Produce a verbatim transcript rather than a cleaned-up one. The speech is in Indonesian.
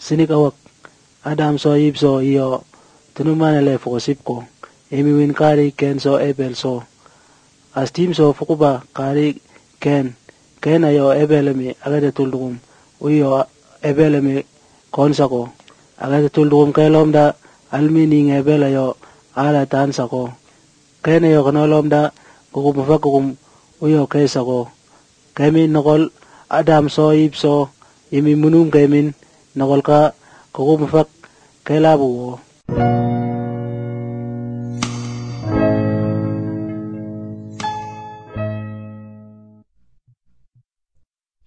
sinikawak Adam so yib so iyo tunumanele fokosip ko emi win kari ken so ebel so as team so fokuba kari ken ken ayo ebelemi agade tuldugum uyo ebelemi konsako agade tuldugum kelomda almini ngebel ayo ala tansako ken ayo kanolomda kukum fakukum uyo kesako kemi nokol Adam so yib so imi munum kemin nokol ka kukum fak kelabu